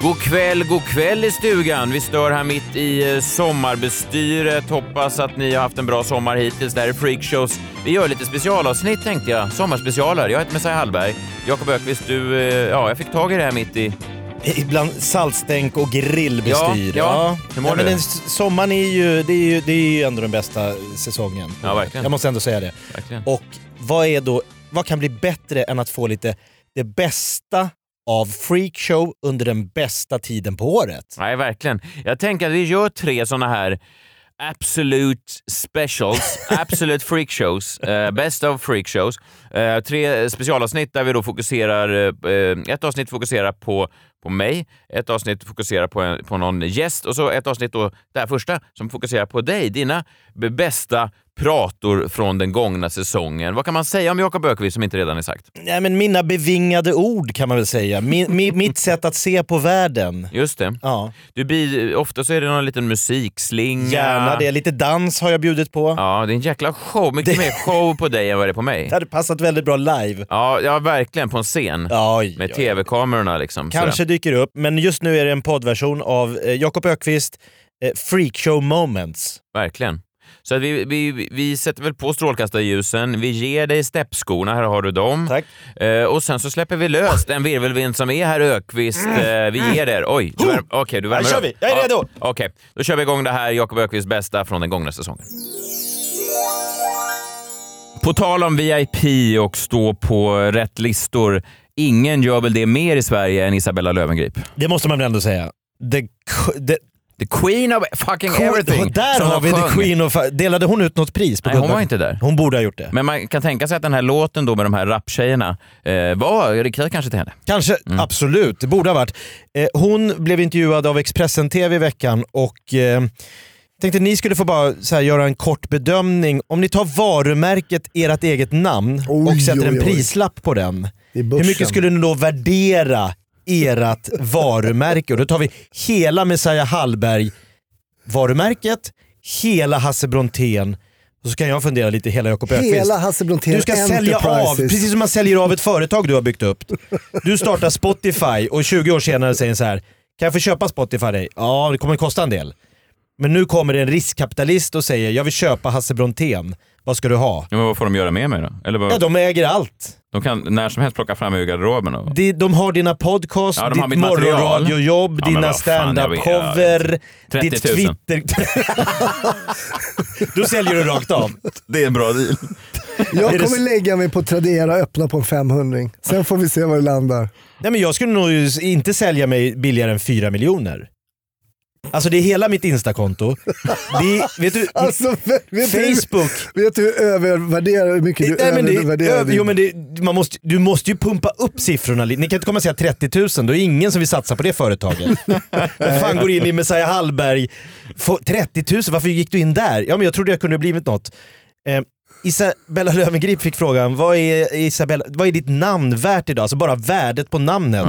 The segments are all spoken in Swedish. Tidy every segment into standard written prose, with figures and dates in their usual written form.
God kväll i stugan. Vi stör här mitt i sommarbestyret. Hoppas att ni har haft en bra sommar hittills. Det här är Freakshows. Vi gör lite specialavsnitt tänkte jag. Sommarspecialer. Jag heter Messiah Hallberg. Jakob Ökvist, jag fick tag i det här mitt i... Ibland saltstänk och grillbestyr. Ja. Hur mår du? Men sommaren är ju ändå den bästa säsongen. Ja, verkligen. Jag måste ändå säga det. Verkligen. Och vad kan bli bättre än att få lite det bästa av Freakshow under den bästa tiden på året? Nej, verkligen. Jag tänker att vi gör 3 såna här Absolute Specials, Absolute Freakshows, Best of Freakshows. 3 specialavsnitt där vi då fokuserar, ett avsnitt fokuserar på mig, ett avsnitt fokuserar på någon gäst och så ett avsnitt då, det här första, som fokuserar på dig, dina bästa prator från den gångna säsongen. Vad kan man säga om Jakob Ökvist som inte redan är sagt? Nej, men mina bevingade ord kan man väl säga. Mitt sätt att se på världen. Just det. Ja. Ofta så är det någon liten musikslinga. Gärna det. Lite dans har jag bjudit på. Ja, det är en jäkla show. Mycket mer show på dig än vad det är på mig. Det hade passat väldigt bra live. Ja, verkligen på en scen. Med tv-kamerorna liksom. Kanske dyker upp, men just nu är det en poddversion av Jakob Ökvist Freakshow Moments. Verkligen. Så att vi sätter väl på strålkastarljusen, vi ger dig steppskorna, här har du dem. Tack. Och sen så släpper vi lös den virvelvind som är här Ökvist. Vi ger det. Oj, du värmer upp. Kör vi, jag är redo. Okej, då kör vi igång det här Jakob Ökvists bästa från den gångna säsongen. På tal om VIP och stå på rätt listor, ingen gör väl det mer i Sverige än Isabella Löwengrip. Det måste man väl ändå säga. The queen of fucking everything. Där har vi the queen of... Delade hon ut något pris? Nej, hon var inte där. Hon borde ha gjort det. Men man kan tänka sig att den här låten då med de här raptjejerna var riktad kanske till henne. Kanske, absolut. Det borde ha varit. Hon blev intervjuad av Expressen TV i veckan och... tänkte ni skulle få bara så här, göra en kort bedömning. Om ni tar varumärket, ert eget namn och sätter en prislapp på den. Hur mycket skulle ni då värdera ert varumärke? Och då tar vi hela Messiah Hallberg varumärket, hela Hasse Brontén, och så kan jag fundera lite hela Jakob Ökvist. Hela Hasse Brontén. Du ska sälja av, precis som man säljer av ett företag du har byggt upp. Du startar Spotify och 20 år senare säger så här: kan jag få köpa Spotify dig? Ja, det kommer kosta en del. Men nu kommer det en riskkapitalist och säger: jag vill köpa Hasse Brontén. Vad ska du ha? Ja, men vad får de göra med mig då? Eller vad? Ja, de äger allt. De kan när som helst plocka fram ur garderoben. Och... De har dina podcast, ditt morgonradiojobb, dina stand-up-cover, ditt Twitter. Då säljer du rakt av. Det är en bra deal. Jag kommer lägga mig på Tradera och öppna på en 500. Sen får vi se var det landar. Nej, men jag skulle nog inte sälja mig billigare än 4 miljoner. Alltså det är hela mitt Instakonto. Vet du, alltså, Facebook. Vet du hur övervärderar hur mycket du övervärderar? Jo, men du måste ju pumpa upp siffrorna. Ni kan inte komma och säga 30 000. Då är ingen som vill satsa på det företaget. Vem fan går in i Messiah Hallberg? 30 000, varför gick du in där? Ja, men jag trodde jag kunde blivit något. Isabella Löwengrip fick frågan: vad är ditt namn värt idag? Alltså bara värdet på namnet.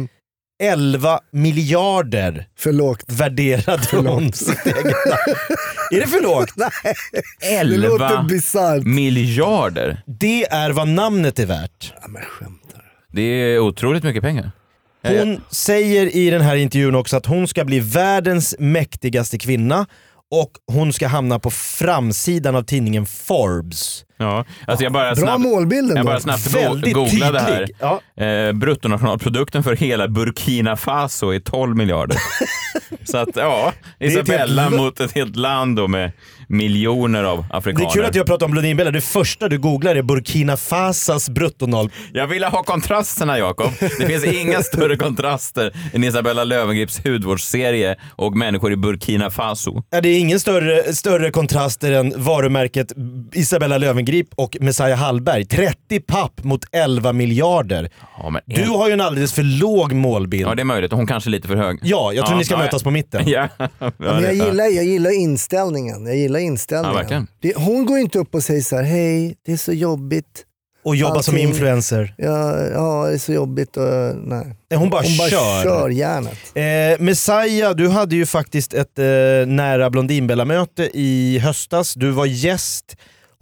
11 miljarder. För lågt. Värderade hon sitt eget namn. Är det för lågt? Nej. 11 miljarder. Det är vad namnet är värt. Ja, men skämtar. Det är otroligt mycket pengar. Hon säger i den här intervjun också att hon ska bli världens mäktigaste kvinna. Och hon ska hamna på framsidan av tidningen Forbes. Ja, alltså jag bara bra målbilden. Jag bara snabbt googlade här. Ja. Bruttonationalprodukten för hela Burkina Faso är 12 miljarder. Så att Isabella mot ett helt land då med miljoner av afrikaner. Det är kul att jag pratar om Blondinbella. Det första du googlar är Burkina Fasas bruttonal. Jag ville ha kontrasterna, Jakob. Det finns inga större kontraster än Isabella Lövengrips hudvårdsserie och människor i Burkina Faso. Ja, det är ingen större kontraster än varumärket Isabella Löwengrip och Messiah Hallberg. 30 papp mot 11 miljarder. Ja, men du har ju en alldeles för låg målbild. Ja, det är möjligt. Hon kanske är lite för hög. Ja, jag tror ni ska mötas på mitten. Ja. Men jag gillar inställningen. Ja, verkligen. Hon går inte upp och säger så här: hej, det är så jobbigt. Och jobba som influencer. Ja, det är så jobbigt. Nej. Hon bara kör järnet. Messiah, du hade ju faktiskt ett nära Blondinbella-möte i höstas. Du var gäst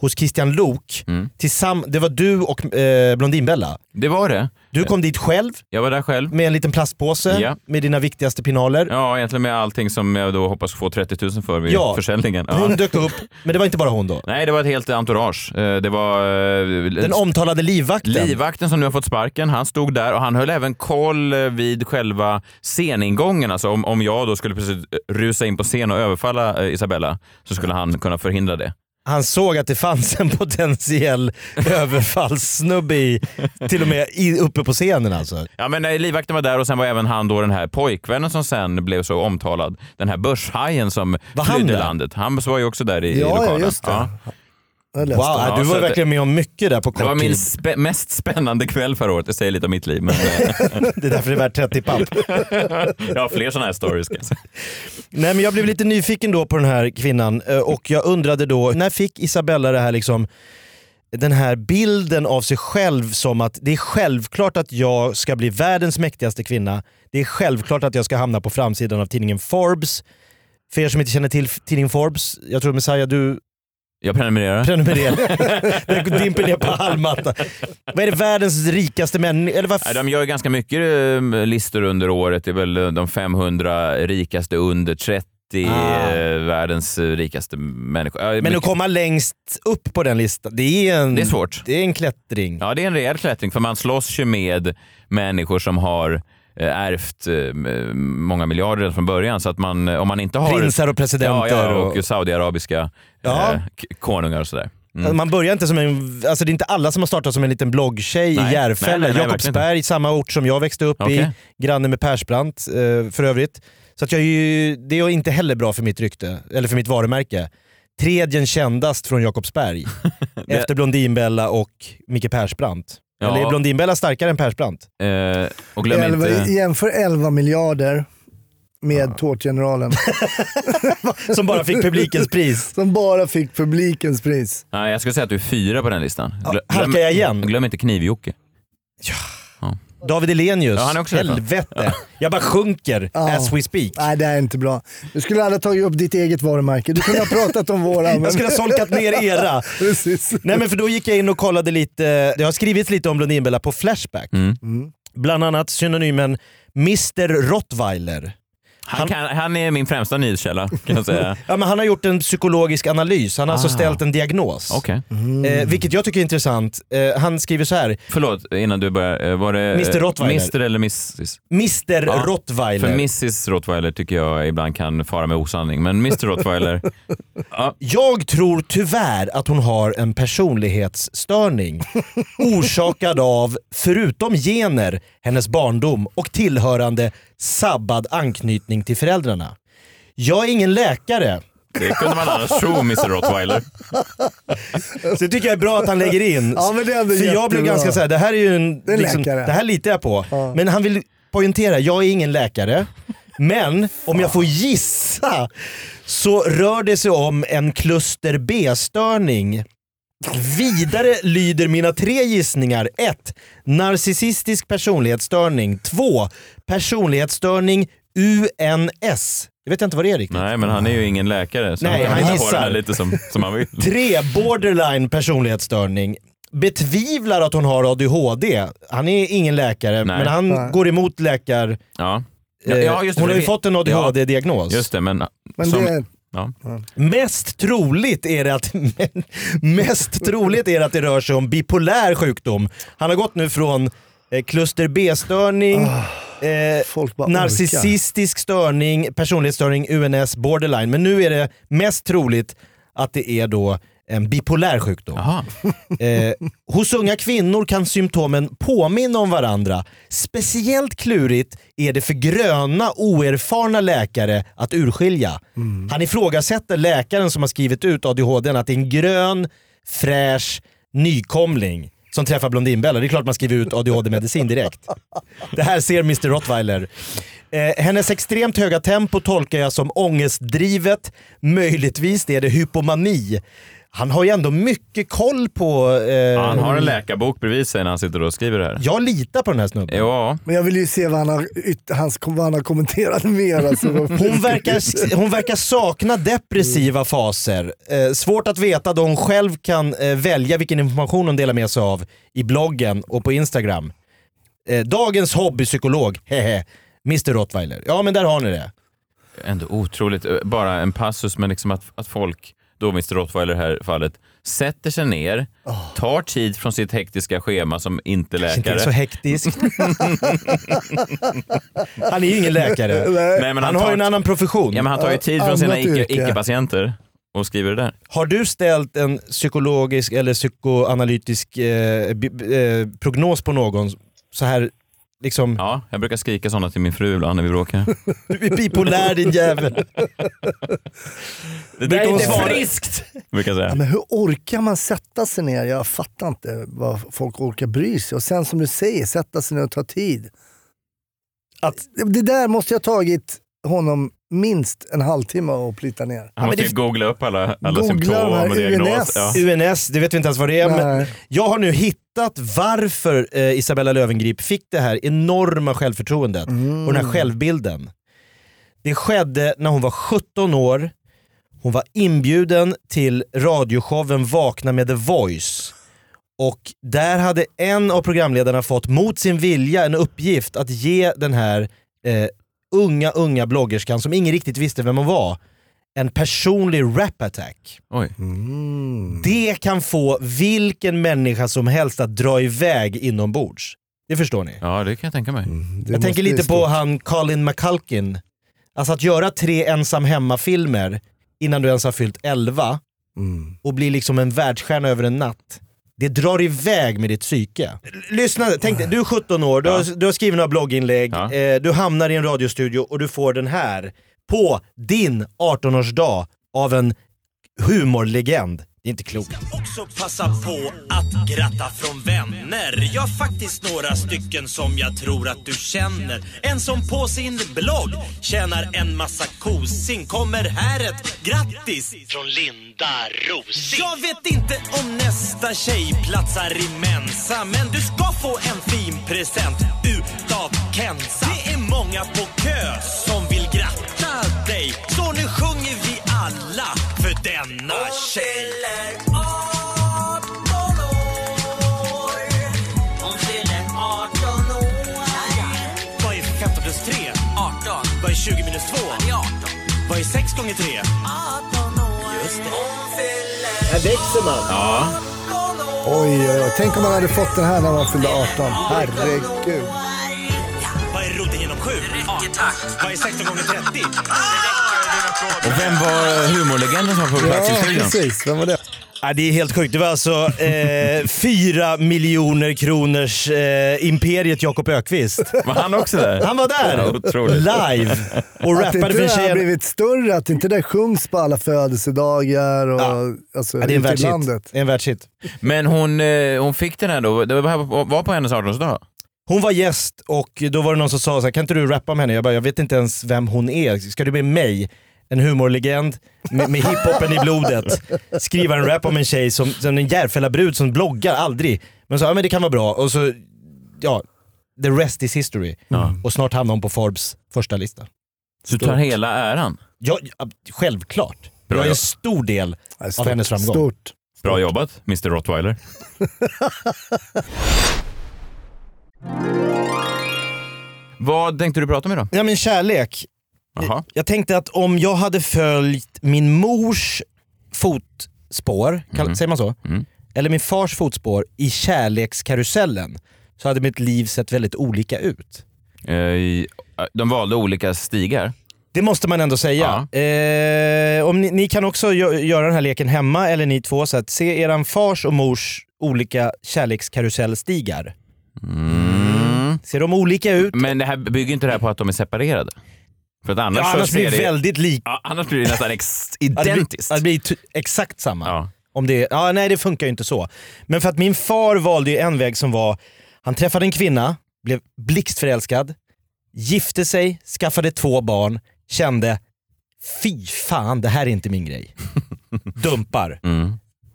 hos Christian Lok. Det var du och Blondinbella. Det var det. Du kom dit själv. Jag var där själv. Med en liten plastpåse med dina viktigaste pinaler. Ja, egentligen med allting som jag då hoppas få 30 000 för vid försäljningen. Ja. Hon dök upp, men det var inte bara hon då? Nej, det var ett helt entourage. Det var... Den omtalade livvakten. Livvakten som nu har fått sparken, han stod där och han höll även koll vid själva sceningången. Alltså om jag då skulle precis rusa in på scen och överfalla Isabella så skulle han kunna förhindra det. Han såg att det fanns en potentiell överfallssnubbe till och med uppe på scenen alltså. Ja, men livvakten var där och sen var även han då den här pojkvännen som sen blev så omtalad. Den här börshajen som flydde landet. Han var ju också där i lokalen. Ja, just det. Ja. Wow, du var verkligen med om mycket där på kort tid. Det var min mest spännande kväll förra året. Det säger lite om mitt liv. Men det är därför det är värt 30 papp. Jag har fler sådana här stories. Nej, men jag blev lite nyfiken då på den här kvinnan och jag undrade då, när fick Isabella det här liksom, den här bilden av sig själv som att det är självklart att jag ska bli världens mäktigaste kvinna. Det är självklart att jag ska hamna på framsidan av tidningen Forbes. För er som inte känner till tidningen Forbes, jag tror Messiah, jag prenumererar. Det dimper ner på halmmatta. Vad är det världens rikaste människor? De gör ganska mycket listor under året. Det är väl de 500 rikaste under 30 världens rikaste människor. Men att komma längst upp på den listan, det är svårt. Det är en klättring. Ja, det är en rejäl klättring för man slåss ju med människor som har ärvt många miljarder från början, så att om man inte har prinsar och presidenter och saudiarabiska konungar och sådär. Man börjar inte som alltså det är inte alla som har startat som en liten bloggtjej i Järfälla. Jakobsberg, samma ort som jag växte upp i, granne med Persbrandt för övrigt. Så att det är inte heller bra för mitt rykte eller för mitt varumärke. Tredje kändast från Jakobsberg efter Blondinbella och Micke Persbrandt. Ja. Eller är Blondinbella starkare än Persbrandt? Och glöm inte... Jämför 11 miljarder med Tårtgeneralen. Som bara fick publikens pris. Nej, jag skulle säga att du är 4 på den listan. Halkar jag igen? Glöm inte Knivjocke. Ja. David Elenius, han är också helvete. Jag bara sjunker as we speak. Nej, det är inte bra. Du skulle aldrig tagit upp ditt eget varumärke. Du kunde ha pratat om våra. Jag skulle ha solkat ner era. Precis. Nej, men för då gick jag in och kollade lite. Det har skrivits lite om Blondinbella på Flashback. Bland annat synonymen Mr. Rottweiler. Han är min främsta nyhetskälla, kan jag säga. Ja, men han har gjort en psykologisk analys. Han har alltså ställt en diagnos. Okay. Vilket jag tycker är intressant. Han skriver så här. Förlåt, innan du börjar. Var det Mr. Rottweiler? Mr. eller Mrs? Mr. Rottweiler. För Mrs. Rottweiler tycker jag ibland kan fara med osanning. Men Mr. Rottweiler... Jag tror tyvärr att hon har en personlighetsstörning. Orsakad av, förutom gener, hennes barndom och tillhörande sabbad anknytning till föräldrarna. Jag är ingen läkare. Det kunde man annars tro, Mr. Rottweiler. Så jag tycker jag är bra att han lägger in. Ja, men det är för jag blev ganska såhär, det här är ju en läkare. Det här litar jag på. Ja. Men han vill poängtera, jag är ingen läkare. Men om jag får gissa så rör det sig om en kluster B-störning. Vidare lyder mina 3 gissningar. 1. Narcissistisk personlighetsstörning. 2. Personlighetsstörning UNS. Jag vet inte vad det är riktigt. Nej, men han är ju ingen läkare. Så nej, han gissar lite som han vill. 3. Borderline personlighetsstörning. Betvivlar att hon har ADHD. Han är ingen läkare, men han går emot läkar... Ja. Just det, hon har ju fått en ADHD-diagnos. Just det, men Mest troligt är det att det rör sig om bipolär sjukdom. Han har gått nu från kluster B-störning, narcissistisk störning, personlighetsstörning, UNS, borderline. Men nu är det mest troligt att det är då en bipolär sjukdom. Hos unga kvinnor kan symptomen påminna om varandra. Speciellt klurigt är det för gröna, oerfarna läkare att urskilja. Han ifrågasätter läkaren som har skrivit ut ADHD att det är en grön, fräsch nykomling som träffar Blondinbella. Det är klart man skriver ut ADHD-medicin direkt. Det här ser Mr. Rottweiler. Hennes extremt höga tempo tolkar jag som ångestdrivet. Möjligtvis är det hypomani. Han har ju ändå mycket koll på... Han har en läkarbok bredvid sig när han sitter och skriver det här. Jag litar på den här snubben. Ja. Men jag vill ju se vad han har kommenterat mer. Alltså. Hon verkar sakna depressiva faser. Svårt att veta då hon själv kan välja vilken information hon delar med sig av i bloggen och på Instagram. Dagens hobbypsykolog, hehe, Mr. Rottweiler. Ja, men där har ni det. Ändå otroligt. Bara en passus, men liksom att folk, då Mr. Rottweiler här i fallet, sätter sig ner, tar tid från sitt hektiska schema som inte läkare. Inte så hektisk. Han är ju ingen läkare. Nej, men han har ju en annan profession. Ja, men han tar ju tid från sina icke-patienter och skriver det där. Har du ställt en psykologisk eller psykoanalytisk prognos på någon så här liksom... Ja, jag brukar skrika sådana till min fru ibland när vi bråkar. Du är bipolär, din jävel. Det där är inte friskt, brukar jag säga. Ja, men hur orkar man sätta sig ner? Jag fattar inte vad folk orkar bry sig. Och sen som du säger, sätta sig ner och ta tid. Det där måste jag ha tagit honom minst en halvtimme och plita ner. Han måste googla upp alla symptom och diagnos. UNS, det vet vi inte ens vad det är. Men jag har nu hittat varför Isabella Löwengrip fick det här enorma självförtroendet och den här självbilden. Det skedde när hon var 17 år. Hon var inbjuden till radioshowen Vakna med The Voice. Och där hade en av programledarna fått mot sin vilja en uppgift att ge den här unga bloggerskan som ingen riktigt visste vem hon var en personlig rap-attack. Oj. Det kan få vilken människa som helst att dra iväg inombords. Det förstår ni? Ja, det kan jag tänka mig. Jag tänker lite på han Colin McCulkin. Alltså att göra 3 ensam hemma-filmer innan du ens har fyllt 11 och bli liksom en världsstjärna över en natt. Det drar iväg med ditt psyke. Lyssna, tänk dig, du är 17 år, du har skrivit några blogginlägg, du hamnar i en radiostudio och du får den här på din 18-årsdag av en humorlegend. Det är inte klokt. Också passa på att gratta från vänner. Jag har faktiskt några stycken som jag tror att du känner. En som på sin blogg tjänar en massa kosing. Kommer här ett grattis från Linda Rosing. Jag vet inte om nästa tjej platsar i Mensa, men du ska få en fin present utav Kenza. Det är många på kö som vill gratta dig, så nu sjunger vi alla för denna tjej. Vad är 15 plus 3? 18. Vad är 20 minus 2? 18. Vad är 6 gånger 3? 18 år. Just det. Här växer man. Ja. Oj. Tänk om man hade fått den här när man fyllde 18. Herregud. Vad är roten genom 7? 18. Vad är 16 gånger 30? Och vem var humorlegenden som var på plats i studion? Precis. Vem var det? Det är helt sjukt. Det var alltså 4 miljoner kronors imperiet Jakob Ökvist. Var han också där? Han var där, otroligt. Live, och Att rappade för en det tjej. har blivit större, att inte det sjungs på alla födelsedagar och alltså, det är en världshit. landet. Det är en världshit. Men hon fick den här då, det var på hennes 18-årsdag. Hon var gäst och då var det någon som sa så här, kan inte du rappa med henne? Jag vet inte ens vem hon är. Ska du med mig? En humorlegend med hiphopen i blodet. Skriva en rap om en tjej som en Järfälla-brud som bloggar aldrig. Men så, men det kan vara bra. Och så, the rest is history. Och snart hamnar hon på Forbes första lista. Så du tar hela äran? Ja, självklart. Bra Jag är en jobb. stor del av hennes framgång. Stort. Bra jobbat, Mr. Rottweiler. Vad tänkte du prata om idag? Ja, men kärlek. Jaha. Jag tänkte att om jag hade följt min mors fotspår, säger man så? Eller min fars fotspår i kärlekskarusellen, så hade mitt liv sett väldigt olika ut. De valde olika stigar. Det måste man ändå säga. Om ni kan också göra den här leken hemma, eller ni två, så att se eran fars och mors olika kärlekskarusellstigar. Ser de olika ut? Men det här bygger inte det här på att de är separerade. För att annars blir det väldigt likt. Annars blir det nästan identiskt. Det blir exakt samma. Ja. Om det, nej, det funkar ju inte så. Men för att min far valde ju en väg som var, han träffade en kvinna, blev blixtförälskad, gifte sig, skaffade 2 barn, kände, fy fan, det här är inte min grej. Dumpar.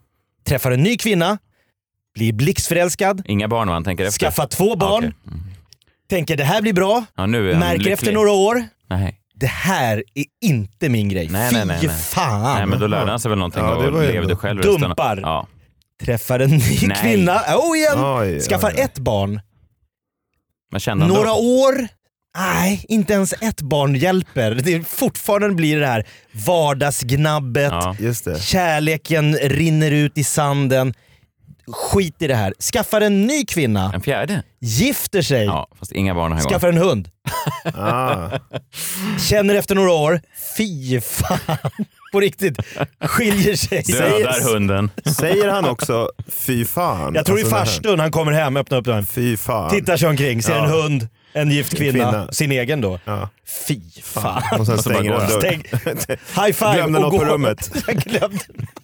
träffar en ny kvinna, blir blixtförälskad, Inga barn man tänker efter. skaffar 2 barn, Okej. tänker det här blir bra, Ja, nu är han märker lycklig. efter några år, Nej. det här är inte min grej. Nej. Fan. Nej, men då lärde han sig väl någonting Ja, det var och ju levde ändå- själv Dumpar. resten. Ja. Träffar en ny Nej. kvinna, igen, Oj, skaffar oj. 1 barn. Man kände ändå. Några år, nej, inte ens 1 barn hjälper. Det fortfarande blir det här vardagsgnabbet, Ja. Just det. kärleken rinner ut i sanden. Skit i det här. Skaffar en ny kvinna, En fjärde? gifter sig, Ja, fast inga barn har gått. skaffar en hund. Ah. Känner efter några år, fy fan, på riktigt, skiljer sig. Dödar hunden. Säger han också fy fan? Jag tror Alltså, i farstun han kommer hem, öppnar upp den. Fy fan. Tittar sig omkring, ser Ja. en hund, en gift kvinna, Kvinna. sin egen då. Ja. Fy fan. Och sen Och så bara stänger går han han. dörren. High five Glömde och något gå. på rummet. Jag glömde.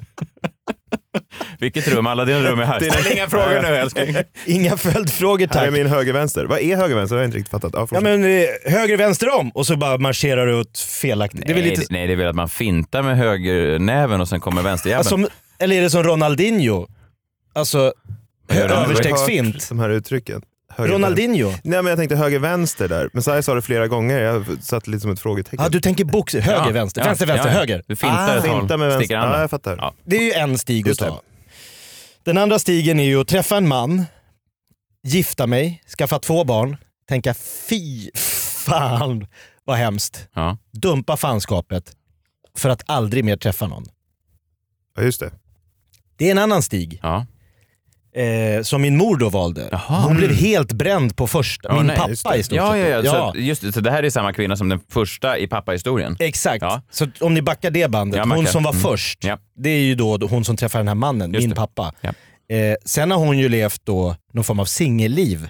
Vilket rum? Alla dina rum är här. Ställ inga frågor nu älskling. Inga följdfrågor Här är tack. min höger-vänster. Vad är höger-vänster? Det har jag inte riktigt fattat. Ja, Ja fortsätt. men höger vänster om och så bara marscherar du åt felaktigt. Det är väl lite... Nej, det är väl att man fintar med högernäven och sen kommer vänsterjäveln. Alltså, eller är det som Ronaldinho? Alltså, Jag har aldrig överstegsfint. hört de här uttrycken. Höger- Ronaldinho? Nej men jag tänkte höger-vänster där. Men så här sa det flera gånger. Jag satt lite som ett frågetecken. Ja, du tänker box, höger, Ja, vänster, ja, vänster, vänster, ja, ja. höger. Du fintar ett håll, Finta med sticker vänster. andra. Ja, jag fattar. Ja. Det är ju en stig att Just det. ta. Den andra stigen är ju att träffa en man, gifta mig, skaffa 2 barn, tänka fy fan vad hemskt. Ja. Dumpa fanskapet för att aldrig mer träffa någon. Ja, just det. Det är en annan stig. Ja. Som min mor då valde. Jaha. Hon blev helt bränd på första. Ja, Min nej, just pappa det. i stort Ja, sett. Så, just det, så det här är samma kvinna som den första i pappahistorien. Exakt. Ja. Så om ni backar det bandet, Jag hon backar. som var först, Ja. det är ju då hon som träffar den här mannen, Just min det. pappa. Ja. Sen har hon ju levt då någon form av singelliv.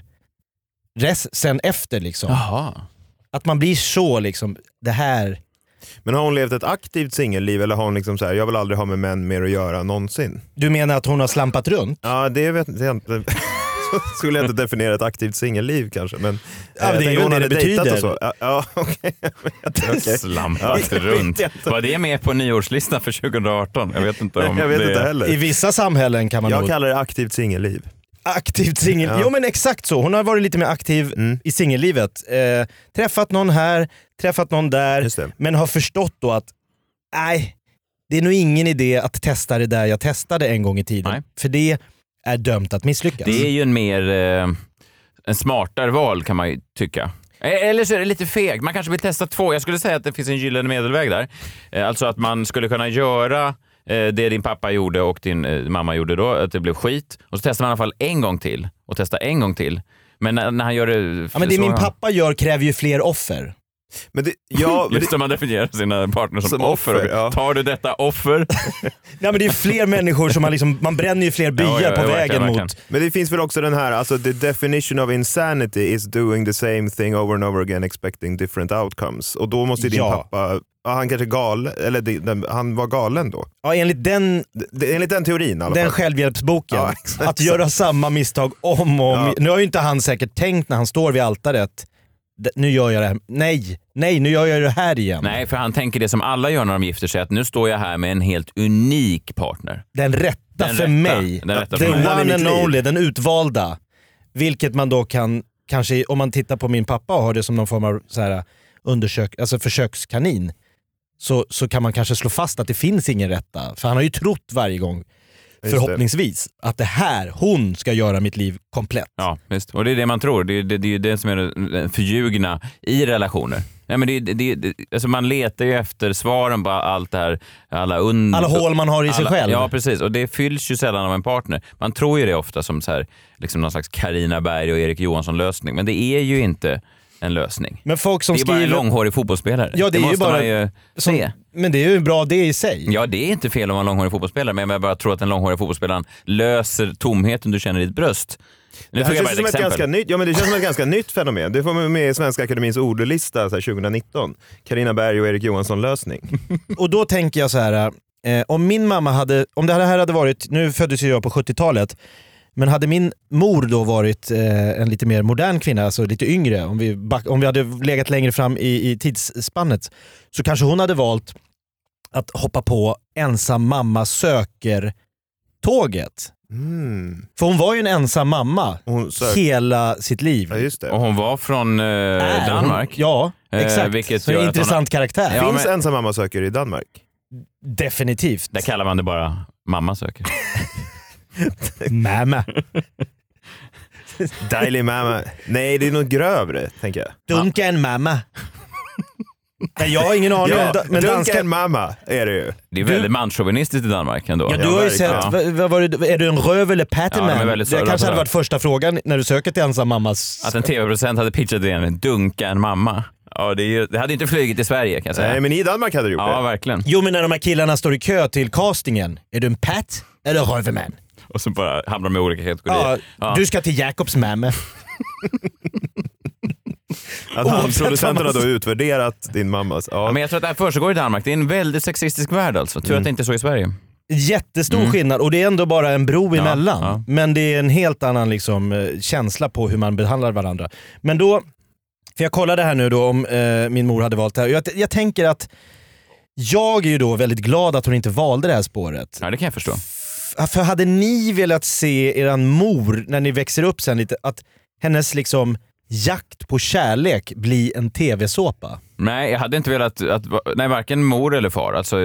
Sen efter liksom. Jaha. Att man blir så liksom, det här... Men har hon levt ett aktivt singelliv eller har hon liksom så här, jag vill aldrig ha med män mer att göra någonsin? Du menar att hon har slampat runt? Ja, det vet jag inte. Så skulle jag inte definiera ett aktivt singelliv kanske. Men Ja, men det är jag ju tänker hon det hade det dejtat betyder. och så. Ja, okej. Okej. Slampat Ja, runt. jag vet inte. Var det med på nyårslistan för 2018? Jag vet inte om Jag vet det... inte heller. I vissa samhällen kan man Jag nog... kallar det aktivt singelliv. Aktivt singel. Ja. Jo men exakt så. Hon har varit lite mer aktiv i singellivet. Träffat någon här, träffat någon där. Just det. Men har förstått då att nej, det är nog ingen idé att testa det där jag testade en gång i tiden. Nej. För det är dömt att misslyckas. Det är ju en mer en smartare val kan man ju tycka. Eller så är det lite feg. Man kanske vill testa 2. Jag skulle säga att det finns en gyllene medelväg där. Alltså att man skulle kunna göra det din pappa gjorde och din mamma gjorde då, att det blev skit. Och så testar man i alla fall en gång till och testar en gång till. Men när han gör det... Ja, men det så- min pappa gör kräver ju fler offer. Men det, ja, men Just det, det, man definierar sina partners som Som offer. offer, ja. Tar du detta offer? Nej, men det är fler människor som man bränner ju fler byar Ja, på vägen verkligen, mot... verkligen. men det finns väl också den här, alltså the definition of insanity is doing the same thing over and over again expecting different outcomes. Och då måste ju din Ja. pappa, han kanske galen, eller han var galen då. Ja, enligt den Enligt den teorin i alla fall. självhjälpsboken. Ja, exakt. Att göra samma misstag om och om. Ja. Nu har ju inte han säkert tänkt när han står vid altaret, nu gör jag det här. Nej, nu gör jag det här igen. Nej, för han tänker det som alla gör när de gifter sig, att nu står jag här med en helt unik partner. Den rätta Den för rätta. mig. Den rätta The för mig. Den i mitt one and liv. only, den utvalda. Vilket man då kan, kanske om man tittar på min pappa och har det som någon form av så här, försökskanin, så kan man kanske slå fast att det finns ingen rätta. För han har ju trott varje gång, det. förhoppningsvis, att det här, hon ska göra mitt liv komplett. Ja, visst. Och det är det man tror. Det är ju det som är det förljugna i relationer. Nej, men alltså man letar ju efter svaren på allt det här, alla hål man har i sig själv. Ja, precis. Och det fylls ju sällan av en partner. Man tror ju det ofta som så här, liksom någon slags Carina Berg och Erik Johansson-lösning. Men det är ju inte en lösning. Men folk som Det är bara en skriver... långhårig fotbollsspelare. Ja, det är ju måste bara- man ju se. Men det är ju bra det i sig. Ja, det är inte fel om man är en långhårig fotbollsspelare, men jag bara tror att den långhåriga fotbollsspelaren löser tomheten du känner i ditt bröst. Nu Det tog här jag bara känns ett som ett exempel. ganska nytt, ja, men det känns som ett ganska nytt fenomen. Det får man med i Svenska Akademins ordlista så här, 2019. Carina Berg och Erik Johansson-lösning. Och då tänker jag så här, om min mamma hade, om det här hade varit, nu föddes ju jag på 70-talet, men hade min mor då varit en lite mer modern kvinna, alltså lite yngre, om vi hade legat längre fram i tidsspannet, så kanske hon hade valt att hoppa på ensam mamma söker tåget. För hon var ju en ensam mamma hela sitt liv. Ja, just det. Och hon var från Danmark. Ja, exakt. Vilket så en intressant karaktär. Ja, Finns ensam mamma söker i Danmark? Definitivt. Där kallar man det bara mamma söker. Mamma. Daily mamma. Nej, det är något grövre, tänker jag. Dunka en mamma. Nej, jag har ingen aning. Ja, men Dunka en mamma är det ju. Det är väldigt manschauvinistiskt i Danmark ändå. Ja, du har ju sett, är du en röv eller pattyman? Ja, det kanske hade varit första frågan när du söker till ensam mammas. Att en tv-producent hade pitchat det igen, dunka en mamma. Ja, det hade inte flugit i Sverige kan jag säga. Nej, men i Danmark hade du gjort det. Ja, verkligen. Jo, men när de här killarna står i kö till castingen, är du en pat eller röveman? Och så bara hamnar de i olika kategorier. Ja, du ska till Jakobs mamma. Att producenterna då utvärderat din mammas. Ja. Ja, men jag tror att det här försiggår i Danmark. Det är en väldigt sexistisk värld alltså. Tur att det inte är så i Sverige. Jättestor skillnad och det är ändå bara en bro emellan. Ja. Men det är en helt annan liksom, känsla på hur man behandlar varandra. Men då, för jag kollade här nu då om min mor hade valt det här. Jag tänker att jag är ju då väldigt glad att hon inte valde det här spåret. Ja, det kan jag förstå. För hade ni velat se eran mor när ni växer upp sen lite, att hennes liksom jakt på kärlek bli en tv-såpa? Nej, jag hade inte velat nej, varken mor eller far. Alltså,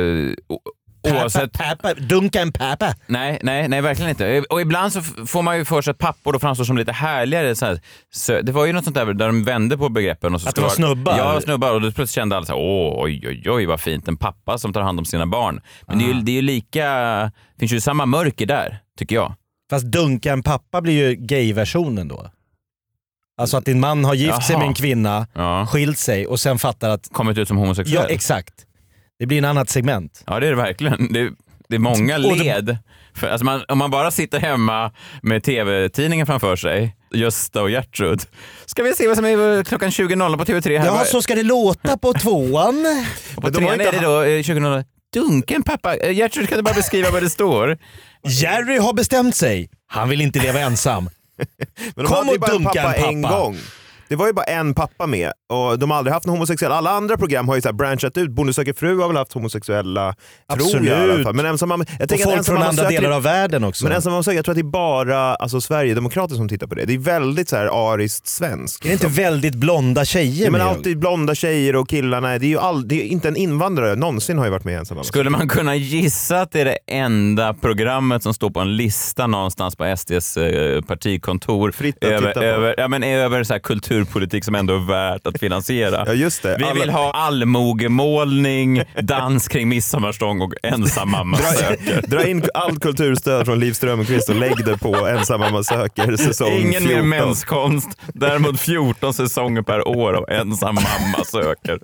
oavsett... Pappa, dunka en pappa. Nej, verkligen inte. Och ibland så får man ju för sig att pappor då framstår som lite härligare. Så det var ju något sånt där var de vände på begreppen. Och så att det var snubbar? Ja, snubbar. Och då plötsligt kände alla så här, oj, vad fint. En pappa som tar hand om sina barn. Men det är ju lika... Det finns ju samma mörker där, tycker jag. Fast dunka en pappa blir ju gay-versionen då. Alltså att din man har gift sig med en kvinna, skilt sig och sen fattar att... Kommit ut som homosexuell. Ja, exakt. Det blir en annat segment. Ja, det är det verkligen. Det är många led. För, alltså om man bara sitter hemma med tv-tidningen framför sig, Gösta och Gertrud. Ska vi se vad som är klockan 20.00 på TV3 här? Ja, så ska det låta på tvåan. Och på trean är det då 20.00. Dunken pappa. Gertrud, kan du bara beskriva vad det står? Jerry har bestämt sig. Han vill inte leva ensam. Men de Kom hade ju och bara dunka pappa en pappa. en gång. Det var ju bara en pappa med och de har aldrig haft en homosexuell. Alla andra program har ju så här branchat ut. Bonde söker fru har väl haft homosexuella, tror jag i alla fall. Men ensam mamma, jag tänker och folk från andra delar av världen också. Men ensam mamma söker, jag tror att det är bara alltså, Sverigedemokrater som tittar på det. Det är väldigt så här ariskt svenskt. Är det inte väldigt blonda tjejer? Ja, men med? alltid blonda tjejer och killarna. Det är ju det är inte en invandrare någonsin har ju varit med i ensam mamma. Skulle man kunna gissa att det är det enda programmet som står på en lista någonstans på SDs partikontor Fritt att titta på. över så här kulturpolitik som ändå är värt att finansiera. Ja, just det. Vi vill ha allmogemålning, dans kring midsommarstång och ensam mamma söker. Dra in allt kulturstöd från Liv Strömquist och lägg det på ensam mamma söker säsong 14. Ingen mer menskonst, däremot 14 säsonger per år av ensam mamma söker.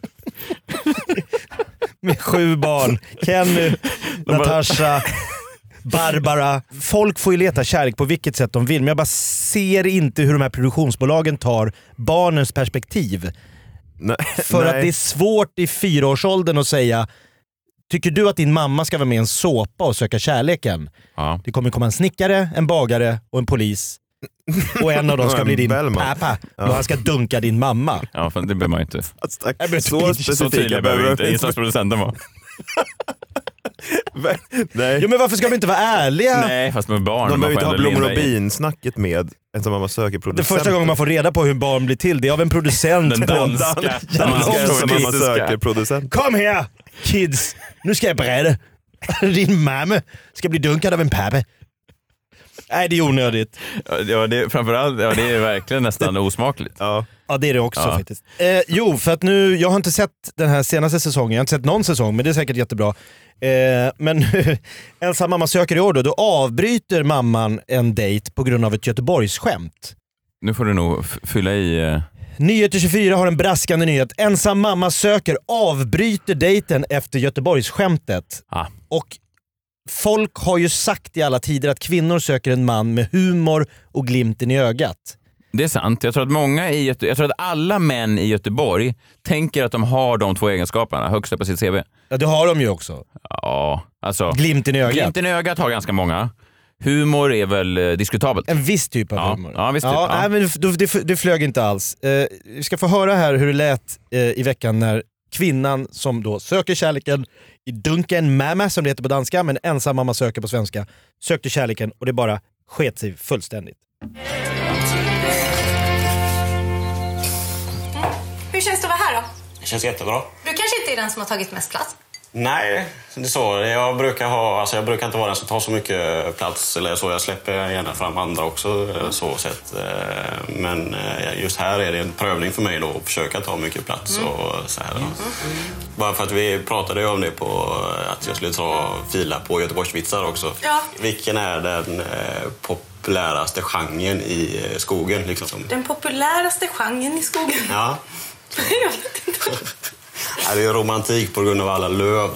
Med 7 barn. Kenny, Natasha, Barbara. Folk får ju leta kärlek på vilket sätt de vill, men jag bara ser inte hur de här produktionsbolagen tar barnens perspektiv. För att det är svårt i 4-årsåldern att säga, tycker du att din mamma ska vara med i en såpa och söka kärleken? Ja. Det kommer komma en snickare, en bagare och en polis. Och en av dem ska bli din pappa och han ska dunka din mamma. Ja, för det behöver man ju inte. Så specifika behöver inte inslagsproducenten vara. Nej. Jo, men varför ska de inte vara ärliga? Nej, fast med barn. De behöver inte ha Blommor och bin. bin-snacket med ensam mamma söker producent. Det första gången man får reda på hur barn blir till, det är av en producent. Den danska ensam mamma söker producent. Kom här kids, nu ska jag berätta. Din mamma ska bli dunkad av en pappa. Nej, det är onödigt. Ja, det är framförallt, det är verkligen nästan osmakligt. Ja, det är det också faktiskt. Jo, för att nu, jag har inte sett den här senaste säsongen, jag har inte sett någon säsong, men det är säkert jättebra. Men nu, ensam mamma söker i år då avbryter mamman en dejt på grund av ett Göteborgsskämt. Nu får du nog fylla i... Nyheter 24 har en braskande nyhet. Ensam mamma söker avbryter dejten efter Göteborgsskämtet. Och folk har ju sagt i alla tider att kvinnor söker en man med humor och glimten i ögat. Det är sant. Jag tror att alla män i Göteborg tänker att de har de 2 egenskaperna högst upp på sitt CV. Ja, det har de ju också. Ja, alltså... Glimten i ögat. Glimten i ögat har ganska många. Humor är väl diskutabelt. En viss typ av humor. Ja, viss typ. Nej, men det flög inte alls. Vi ska få höra här hur det lät i veckan när kvinnan som då söker kärleken i Duncan Mamma som det heter på danska, men ensam mamma söker på svenska, sökte kärleken och det bara sket sig fullständigt. Hur känns det att vara här då? Det känns jättebra. Du kanske inte är den som har tagit mest plats? Nej, det är så. Jag brukar inte vara den som tar så mycket plats eller så. Jag släpper gärna fram andra också så sett. Men just här är det en prövning för mig då att försöka ta mycket plats och så här. Bara för att vi pratade om det på att jag skulle fila på Göteborgsvitsar också. Ja. Vilken är den populäraste genren i skogen liksom? Den populäraste genren i skogen? Ja. Jag vet inte. Det är romantik på grund av alla löv.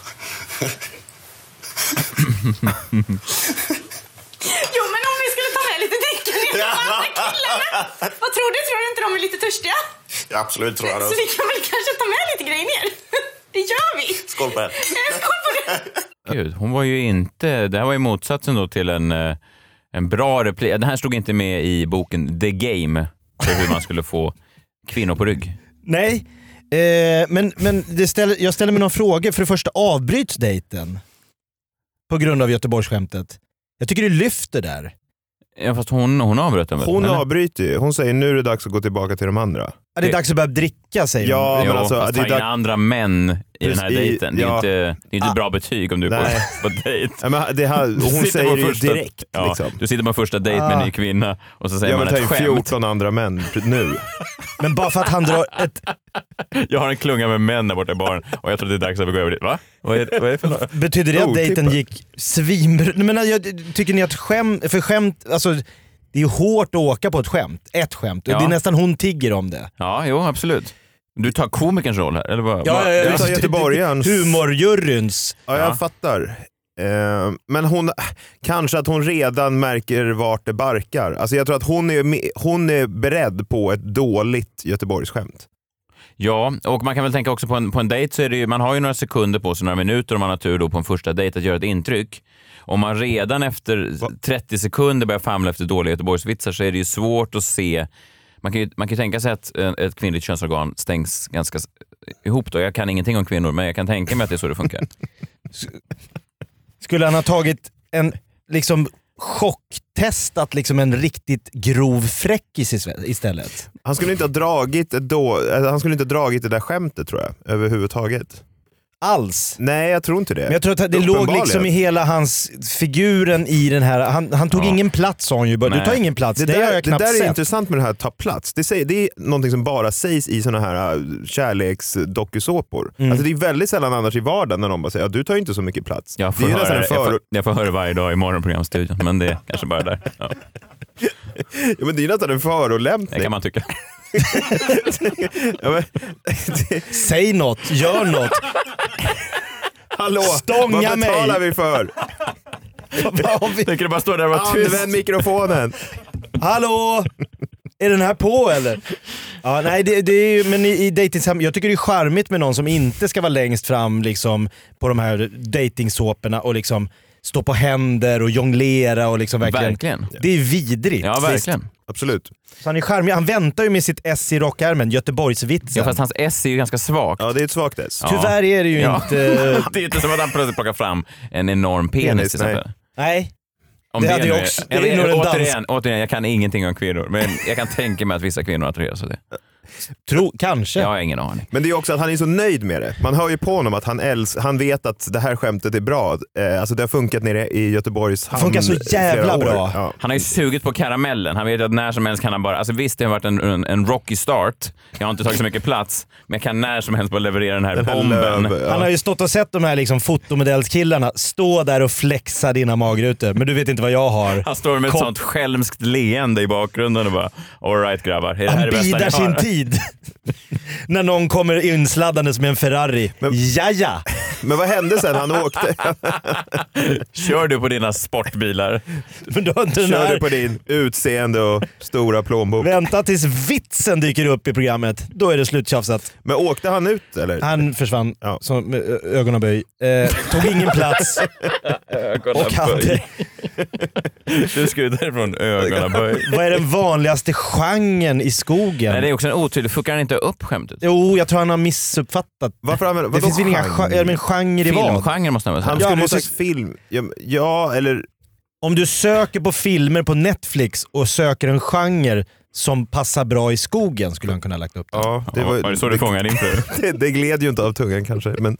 Jo, men om vi skulle ta med lite dricka ner till de andra killarna. Vad tror du? Tror du inte de är lite törstiga? Ja, absolut tror jag det. Så vi kan väl kanske ta med lite grejer ner. Det gör vi. Skål på det. Skål på det. Gud, hon var ju inte... Det här var ju motsatsen då till en bra replik. Den här stod inte med i boken The Game för hur man skulle få kvinnor på rygg. Nej, men jag ställer mig några frågor. För det första, avbryts dejten på grund av Göteborgsskämtet? Jag tycker det lyfter där. Ja, fast hon avbröt den väl? Hon avbryter ju. Hon säger nu är det dags att gå tillbaka till de andra. Ja, det är dags att börja dricka, säger ja, hon. men alltså, fast det är inga andra män i den här dejten. Det är inte bra betyg om du är på dejt. Ja, men hon säger det direkt. Ja, liksom. Du sitter på första dejt med en ny kvinna och så säger man ett skämt. 14 andra män nu. Men bara för att han drar ett... Jag har en klunga med män där borta i baren och jag tror det är dags att vi går över dit. Va? Vad är det för något? Betyder det att dejten gick men jag tycker ni att skämt, alltså det är ju hårt att åka på ett skämt. Och det är nästan hon tigger om det. Ja, jo, absolut. Du tar komikerns roll här, eller vad? Jag tar göteborgarens. Humorjuryns. Ja, jag fattar. Men kanske att hon redan märker vart det barkar. Alltså jag tror att hon är beredd på ett dåligt Göteborgsskämt. Ja, och man kan väl tänka också på en dejt så är det ju, man har ju några sekunder på sig, några minuter om man har tur då på en första dejt att göra ett intryck. Om man redan efter 30 sekunder börjar famla efter dåliga Göteborgsvitsar så är det ju svårt att se. Man kan ju tänka sig att ett kvinnligt könsorgan stängs ganska ihop då. Jag kan ingenting om kvinnor, men jag kan tänka mig att det är så det funkar. Skulle han ha tagit en liksom chocktestat liksom en riktigt grov fräckis istället? Han skulle inte ha dragit det där skämtet, tror jag, överhuvudtaget. Alls? Nej, jag tror inte det. Men jag tror att det låg liksom i hela hans figuren i den här. Han tog ingen plats, sa han ju. Du tar ingen plats, det har jag knappt sett. Det där är sett. intressant med det här ta plats. Det är någonting som bara sägs i såna här kärleksdokusåpor. Alltså det är väldigt sällan annars i vardagen när de bara säger du tar inte så mycket plats. Jag får höra varje dag i morgonprogramstudion, men det är kanske bara där. Ja. Ja, men det är nästan en förolämpning. Det kan man tycka. Säg något, gör något. Hallå, stånga vad betalar vi för? Tänker du bara stå där och vara tyst? Använd mikrofonen. Hallå, är den här på eller? Ja, nej, det är ju, men i dejtingsam, jag tycker det är charmigt med någon som inte ska vara längst fram liksom på de här dejtingsåporna och liksom stå på händer och jonglera och liksom verkligen. Det är vidrigt. Ja, verkligen. Absolut. Så han är charmig. Han väntar ju med sitt S i rockärmen, Göteborgsvitsen. Ja, fast hans S är ju ganska svagt. Ja, det är ett svagt S. Ja. Tyvärr är det ju inte... Det är ju inte som att han plötsligt plockar fram en enorm penis till exempel. Nej. Om det hade jag också. Det är nog en återigen, jag kan ingenting om kvinnor, men jag kan tänka mig att vissa kvinnor attraheras av det. Kanske. Jag har ingen aning. Men det är också att han är så nöjd med det. Man hör ju på honom att han vet att det här skämtet är bra. Alltså det har funkat nere i Göteborgs hamn. Det funkar så jävla bra. Ja. Han har ju sugit på karamellen. Han vet att när som helst kan han bara... Alltså visst, det har varit en rocky start. Jag har inte tagit så mycket plats, men jag kan när som helst bara leverera den här bomben. Han har ju stått och sett de här liksom fotomodellskillarna stå där och flexa dina magrutor. Men du vet inte vad jag har. Han står med ett sånt skälmskt leende i bakgrunden och bara all right grabbar, är det här det bästa bidar sin tid. När någon kommer insladdandes med en Ferrari. Jaja! Men vad hände sen han åkte? Kör du på dina sportbilar? Men du har inte Kör du på din utseende och stora plånbok? Vänta tills vitsen dyker upp i programmet. Då är det sluttjafsat. Men åkte han ut eller? Han försvann med ögonaböj. Tog ingen plats. Och Du skrutar ifrån ögonaböj. Vad är den vanligaste genren i skogen? Nej, det är också en otydlig. Fuckar han inte upp skämtet? Jo, jag tror han har missuppfattat. Varför Det finns väl inga genre i vad? Filmgenre måste man väl säga. Han skulle sagt film. Ja, eller... Om du söker på filmer på Netflix och söker en genre som passar bra i skogen skulle han kunna ha lagt upp det. Ja, det var det så du fångade in för. det gled ju inte av tungan kanske, men...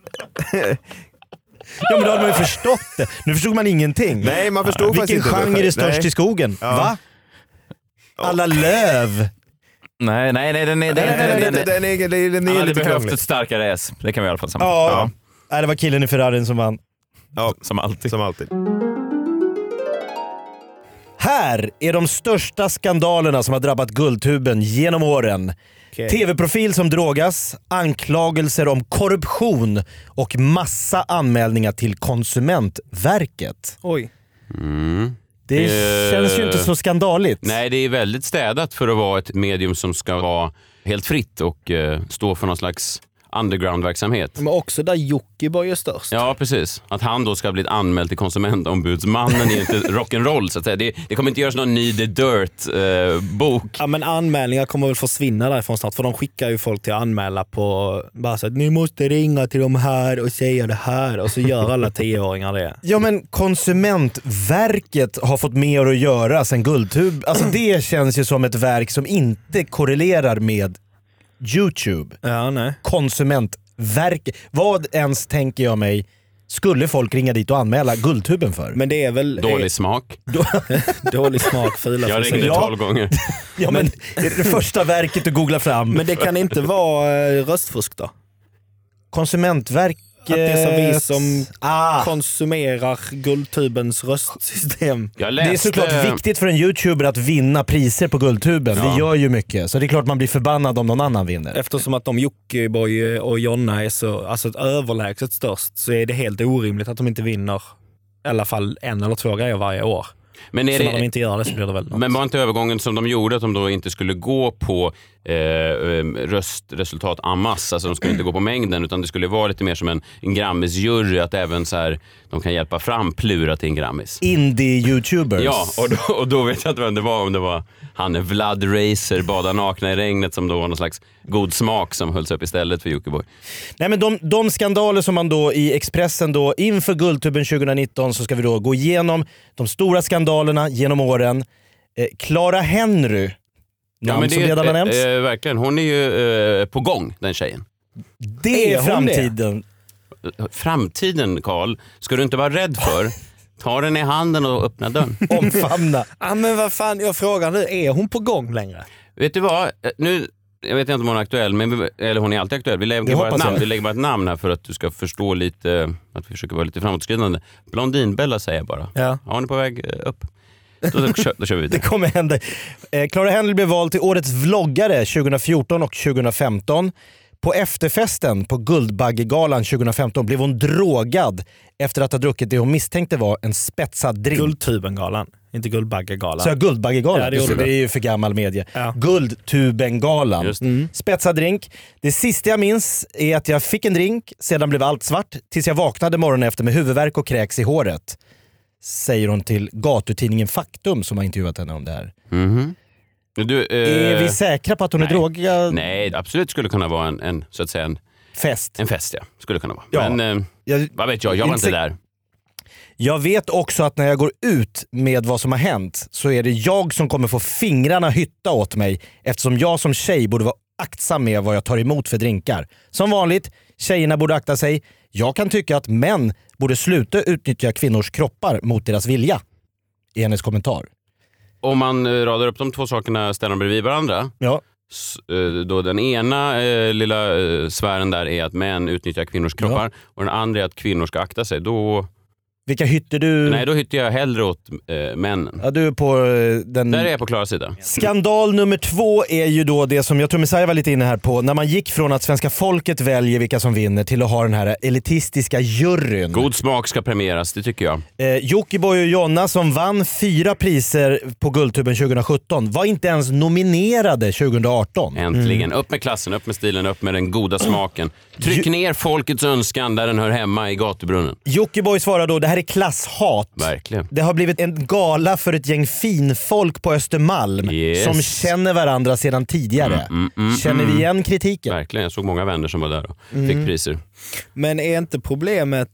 Ja, men då hade man ju förstått det. Nu förstod man ingenting. Nej, man förstod faktiskt Vilken inte. genre är störst Nej. i skogen? Ja. Va? Alla löv. Nej, den är... Den Han är hade lite behövt krånglig. ett starkare S. Det kan vi i alla fall samma. Ja. Nej, det var killen i Ferrarin som vann. Ja, Som alltid. som alltid. Här är de största skandalerna som har drabbat Guldtuben genom åren. Okej. TV-profil som drogas, anklagelser om korruption och massa anmälningar till Konsumentverket. Oj. Det känns ju inte så skandaligt. Nej, det är väldigt städat för att vara ett medium som ska vara helt fritt och stå för någon slags underground-verksamhet. Men också där Jockiboi är störst. Ja, precis. Att han då ska bli anmäld till konsumentombudsmannen är inte rock'n'roll så att säga. Det kommer inte göras någon ny The Dirt-bok. Ja, men anmälningar kommer väl försvinna därifrån snart, för de skickar ju folk till att anmäla på bara så att ni måste ringa till de här och säga det här, och så gör alla 10-åringar det. Ja, men Konsumentverket har fått mer att göra sen Guldtub. Alltså det känns ju som ett verk som inte korrelerar med YouTube. Ja, nej. Konsumentverket. Vad ens tänker jag mig skulle folk ringa dit och anmäla Guldtuben för? Men det är väl Dålig smak. dålig smak, fila Jag ringde Ja. 12 gånger. Ja, men det är det första verket du googlar fram. Men det kan inte vara röstfusk då? Konsumentverket... Att det är som vi som Ah. konsumerar Guldtubens röstsystem. Jag Det är läste... såklart viktigt för en YouTuber att vinna priser på Guldtuben. Ja. Det gör ju mycket. Så det är klart man blir förbannad om någon annan vinner. Eftersom att de Jockiboi och Jonna är så, alltså ett överlägset störst, så är det helt orimligt att de inte vinner i alla fall 1 eller 2 grejer varje år. Men är Så när de det... inte gör det så blir det väl något. Men var inte övergången som de gjorde att de då inte skulle gå på röstresultat en massa, alltså de skulle inte gå på mängden, utan det skulle vara lite mer som en Grammis-jury, att även så här, de kan hjälpa fram Plura till en Grammis. Indie-YouTubers. Ja, och då vet jag inte vem det var, om det var han Vlad Racer, bada nakna i regnet, som då var någon slags god smak som hölls upp istället för Jockiboi. Nej, men de skandaler som man då i Expressen då inför Guldtuben 2019, så ska vi då gå igenom de stora skandalerna genom åren. Clara Henry, namn som redan har nämnts. Verkligen, hon är ju på gång, den tjejen. Det är hon framtiden. Framtiden, Carl, ska du inte vara rädd för. Ta den i handen och öppna dörren. Omfamna. Ja, men vad fan, jag frågar nu, är hon på gång längre? Vet du vad? Nu, jag vet inte om hon är aktuell, men eller hon är alltid aktuell. Vi lägger bara ett namn. Vi lägger bara ett namn här för att du ska förstå lite, att vi försöker vara lite framåtskridande. Blondinbella säger jag bara. Ja. Hon är på väg upp. Då kör vi Det vidare. kommer hända. Clara Henry blev vald till årets vloggare 2014 och 2015. På efterfesten på Guldbaggegalan 2015 blev hon drogad efter att ha druckit det hon misstänkte var en spetsad drink. Guldtubengalan, inte Guldbaggegalan. Så Guldbaggegalan, Ja, det just gjorde det är ju för gammal media. Ja. Guldtubengalan. Just det. Spetsad drink. Det sista jag minns är att jag fick en drink, sedan blev allt svart, tills jag vaknade morgonen efter med huvudvärk och kräks i håret. Säger hon till gatutidningen Faktum som har intervjuat henne om det här. Mhm. Du, Är vi säkra på att hon är nej. drogad? Nej, det absolut skulle kunna vara en så att säga Fest. en fest, ja. Skulle kunna vara. Ja. Men vad vet jag var inte där. Jag vet också att när jag går ut med vad som har hänt så är det jag som kommer få fingrarna hytta åt mig, eftersom jag som tjej borde vara aktsam med vad jag tar emot för drinkar. Som vanligt, tjejerna borde akta sig. Jag kan tycka att män borde sluta utnyttja kvinnors kroppar mot deras vilja. I hennes kommentar. Om man radar upp de två sakerna, ställer dem bredvid varandra. Ja. Då den ena lilla sfären där är att män utnyttjar kvinnors kroppar, och den andra är att kvinnor ska akta sig. Då Vilka hytter du? Nej, då hytter jag hellre åt männen. Ja, du är på den... Där är jag på Klaras sida. Skandal nummer 2 är ju då det som jag tror Messiah var lite inne här på. När man gick från att svenska folket väljer vilka som vinner till att ha den här elitistiska juryn. God smak ska premieras, det tycker jag. Jockiboi och Jonna som vann 4 priser på Guldtuben 2017 var inte ens nominerade 2018. Äntligen. Upp med klassen, upp med stilen, upp med den goda smaken. Tryck ner folkets önskan där den hör hemma, i gatubrunnen. Jockiboi svarar då, det här här är klasshat. Verkligen. Det har blivit en gala för ett gäng finfolk på Östermalm som känner varandra sedan tidigare. Känner vi igen kritiken? Verkligen, jag såg många vänner som var där och fick priser. Men är inte problemet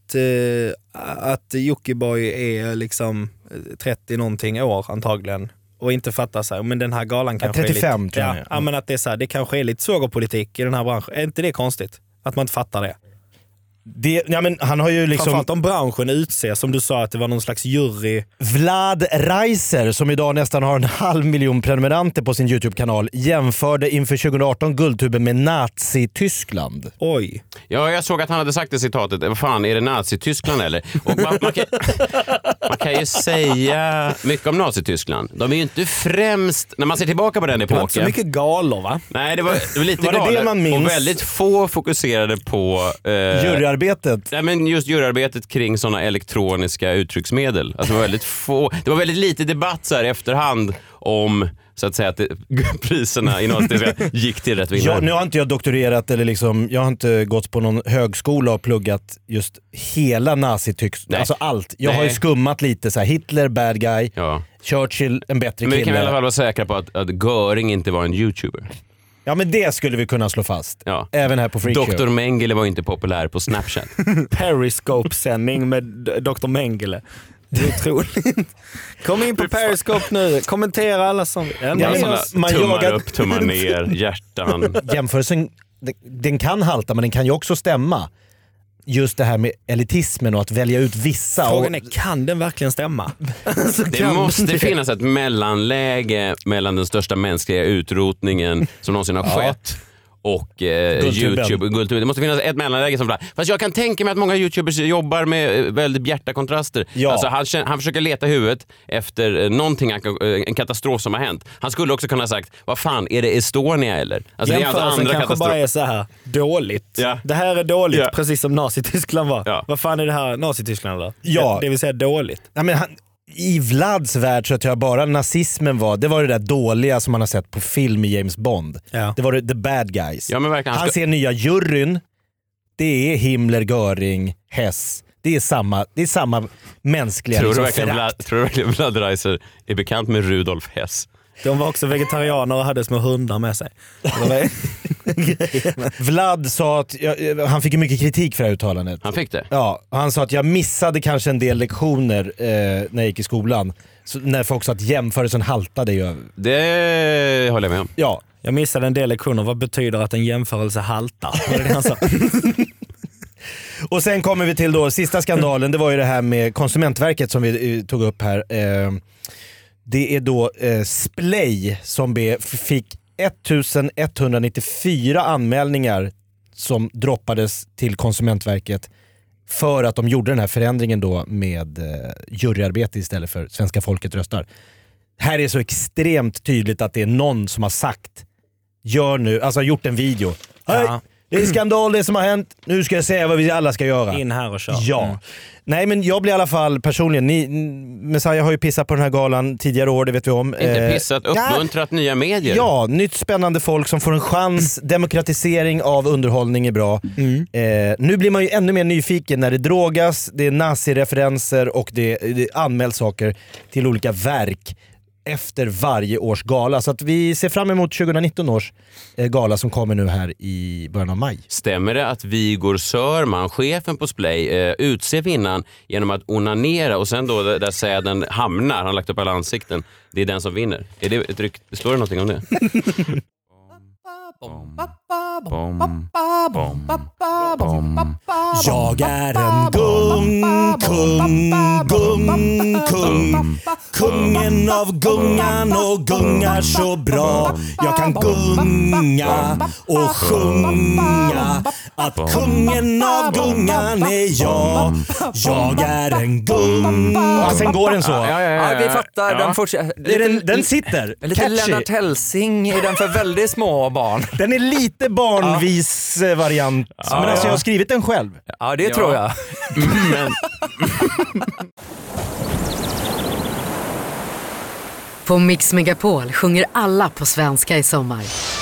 att Jockiboi är liksom 30 någonting år antagligen och inte fattar så här, men den här galan kanske 35 är lite, tror jag. ja, men att det är så här, det kanske är lite svågerpolitik i den här branschen. Är inte det konstigt? Att man inte fattar det? Men han har ju liksom... Framförallt om branschen utser, som du sa att det var någon slags jury. Vlad Reiser, som idag nästan har 500 000 prenumeranter på sin YouTube-kanal, jämförde inför 2018 Guldtuben med Nazi-Tyskland. Oj. Ja, jag såg att han hade sagt det citatet. Vad fan, är det Nazi-Tyskland eller? Och man kan ju säga mycket om Nazi-Tyskland. De är ju inte främst, när man ser tillbaka på den epoken. Det var inte så mycket galor, va? Nej, det var lite var det galet. det man minns? Och väldigt få fokuserade på... Juryarbetet. Nej, men just juryarbetet kring sådana elektroniska uttrycksmedel. Alltså det var väldigt lite debatt så här efterhand om så att säga att priserna i Nazi-Tyskland gick till rätt vinnare. Nu har inte jag doktorerat eller liksom, jag har inte gått på någon högskola och pluggat just hela Nazi-Tyskland. Alltså allt. Jag har ju skummat lite så här, Hitler, bad guy, Churchill, en bättre kille. Men vi kan i alla fall vara säkra på att Göring inte var en YouTuber. Ja, men det skulle vi kunna slå fast. Ja. Även här på Freakshow. Dr. Mengele var inte populär på Snapchat. Periscope-sändning med Dr. Mengele. Det är otroligt. Kom in på Periscope nu. Kommentera alla som... Man tummar upp, tummar ner, hjärtan. Jämförelsen, den kan halta, men den kan ju också stämma. Just det här med elitismen och att välja ut vissa. Frågan är, kan den verkligen stämma? Det måste finnas ett mellanläge mellan den största mänskliga utrotningen som någonsin har skett och YouTube. Guldtuben. Det måste finnas ett mellanläge som fast jag kan tänka mig att många YouTubers jobbar med väldigt bjärta kontraster. Ja. Alltså han försöker leta huvudet efter någonting, en katastrof som har hänt. Han skulle också kunna ha sagt, vad fan, är det Estonia eller? Alltså det är alltså andra kanske bara är så här dåligt. Ja. Det här är dåligt, precis som Nazi-Tyskland var. Ja. Vad fan är det här Nazi-Tyskland då? Ja. Det vill säga dåligt. Ja, men i Vlads värld så tror jag bara nazismen det var det där dåliga som man har sett på film i James Bond. Ja. Det var the bad guys. Ja, men verkligen, han ser nya juryn. Det är Himmler, Göring, Hess. Det är samma mänskliga. Tror du verkligen Vlad Reiser är bekant med Rudolf Hess? De var också vegetarianer och hade små hundar med sig. Vlad sa att han fick mycket kritik för det här uttalandet. Han fick det? Ja, han sa att jag missade kanske en del lektioner när jag gick i skolan. Så när folk sa att jämförelsen haltade ju. Det håller jag med om. Ja. Jag missade en del lektioner. Vad betyder att en jämförelse haltar? Vad är det han sa? Och sen kommer vi till då sista skandalen. Det var ju det här med Konsumentverket som vi tog upp här. Det är då Splay som fick 1194 anmälningar som droppades till Konsumentverket för att de gjorde den här förändringen då med juryarbete istället för svenska folket röstar. Här är så extremt tydligt att det är någon som har sagt gjort en video. Ja. Det är skandal det som har hänt. Nu ska jag säga vad vi alla ska göra. In här och kör. Ja. Nej, men jag blir i alla fall personligen... Messiah har ju pissat på den här galan tidigare år, det vet vi om. Inte pissat, uppmuntrat nya medier. Ja, nytt spännande folk som får en chans. Demokratisering av underhållning är bra. Nu blir man ju ännu mer nyfiken när det drogas, det är nazireferenser och det anmäls saker till olika verk efter varje års gala. Så att vi ser fram emot 2019 års gala som kommer nu här i början av maj. Stämmer det att Vigor Sörman, chefen på Splay, utser vinnaren genom att onanera och sen då där säden hamnar, han har lagt upp alla ansikten, det är den som vinner? Är det ett rykte? Står det någonting om det? Jag är en kung, kungen av gungan och gungar så bra. Jag kan gunga och sjunga att kungen av gungan är jag. Jag är en gung. Ja, sen går den så. Ja, vi fattar. Den fortsätter. Den sitter. Lite catchy. Lennart Hellsing är den för väldigt små barn. Den är lite barnvis variant. Men alltså jag har skrivit den själv. Ja, det tror jag. Men... På Mix Megapol sjunger alla på svenska i sommar.